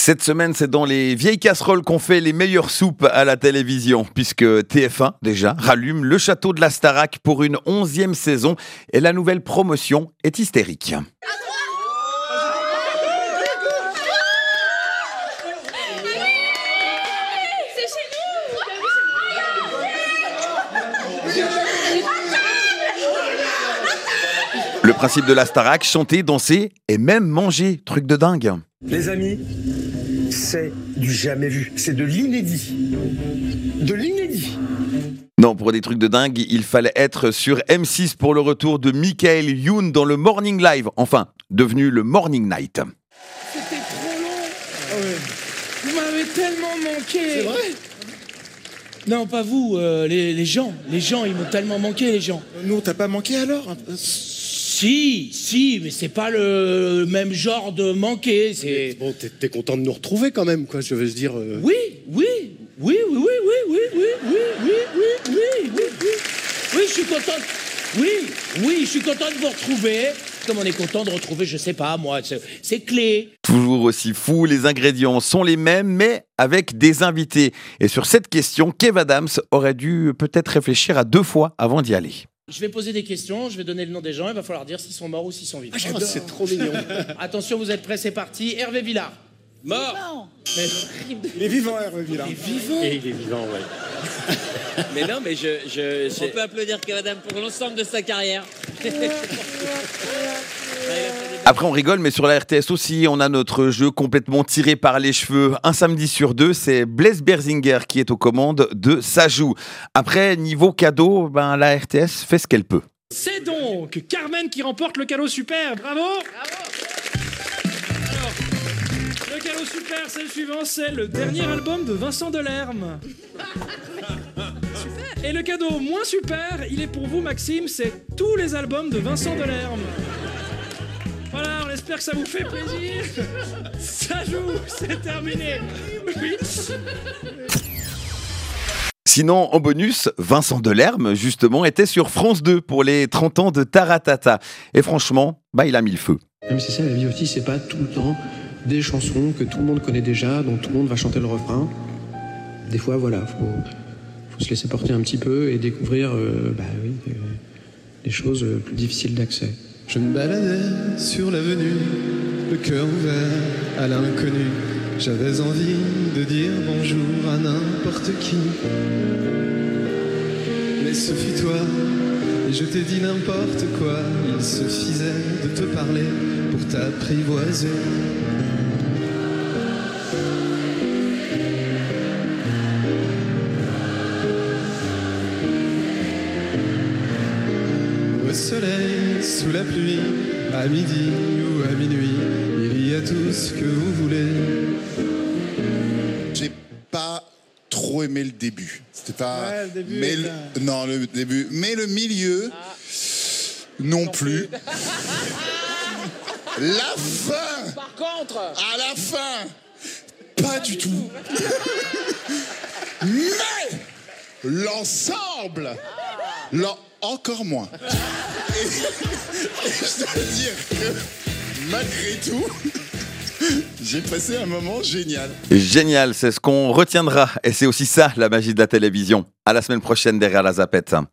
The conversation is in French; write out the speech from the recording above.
Cette semaine, c'est dans les vieilles casseroles qu'on fait les meilleures soupes à la télévision, puisque TF1, déjà, rallume le château de la Starac pour une 11e saison et la nouvelle promotion est hystérique. Le principe de la Starac, chanter, danser et même manger, truc de dingue. Les amis, c'est du jamais vu, c'est de l'inédit. De l'inédit. Non, pour des trucs de dingue, il fallait être sur M6 pour le retour de Michael Youn dans le Morning Live, enfin, devenu le Morning Night. C'était trop long. Ah ouais. Vous m'avez tellement manqué. C'est vrai ? Non, pas vous, les gens. Les gens, ils m'ont tellement manqué, les gens. Nous, on t'a pas manqué alors ? Si, mais c'est pas le même genre de manquer. C'est... Bon, t'es content de nous retrouver quand même, quoi, je veux dire... Oui, je suis content. Oui, je suis content de vous retrouver. Comme on est content de retrouver, je sais pas, moi, c'est clé. Toujours aussi fou, les ingrédients sont les mêmes, mais avec des invités. Et sur cette question, Kev Adams aurait dû peut-être réfléchir à 2 fois avant d'y aller. Je vais poser des questions, je vais donner le nom des gens, il va falloir dire s'ils sont morts ou s'ils sont vivants. Ah, c'est trop mignon. Attention, vous êtes prêts, c'est parti. Hervé Villard. Mort. Mais... Il est vivant, Hervé Villard. Il est vivant. Et il est vivant, ouais. Mais non, mais on peut applaudir Kev Adams pour l'ensemble de sa carrière. Après, on rigole, mais sur la RTS aussi, on a notre jeu complètement tiré par les cheveux. Un samedi sur 2, c'est Blaise Berzinger qui est aux commandes de Ça joue. Après, niveau cadeau, la RTS fait ce qu'elle peut. C'est donc Carmen qui remporte le cadeau super. Bravo. Alors, le cadeau super, c'est le suivant, c'est le dernier album de Vincent Delerme. Et le cadeau moins super, il est pour vous, Maxime, c'est tous les albums de Vincent Delerme. Voilà, on espère que ça vous fait plaisir. Ça joue, c'est terminé. Oui. Sinon, en bonus, Vincent Delerme, justement, était sur France 2 pour les 30 ans de Taratata. Et franchement, il a mis le feu. Mais c'est ça, la vie aussi, c'est pas tout le temps des chansons que tout le monde connaît déjà, dont tout le monde va chanter le refrain. Des fois, voilà, faut se laisser porter un petit peu et découvrir des choses plus difficiles d'accès. Je me baladais sur l'avenue, le cœur ouvert à l'inconnu. J'avais envie de dire bonjour à n'importe qui. Mais ce fut toi, et je t'ai dit n'importe quoi. Il suffisait de te parler pour t'apprivoiser. Au soleil, sous la pluie, à midi ou à minuit, il y a tout ce que vous voulez. J'ai pas trop aimé le début. C'était pas. Ouais, le début. Non, le début. Mais le milieu, non plus. La fin. Par contre, À la fin, pas du tout. Mais l'ensemble, encore moins. Et je dois dire que malgré tout, j'ai passé un moment génial. Génial, c'est ce qu'on retiendra. Et c'est aussi ça, la magie de la télévision. À la semaine prochaine derrière la zapette.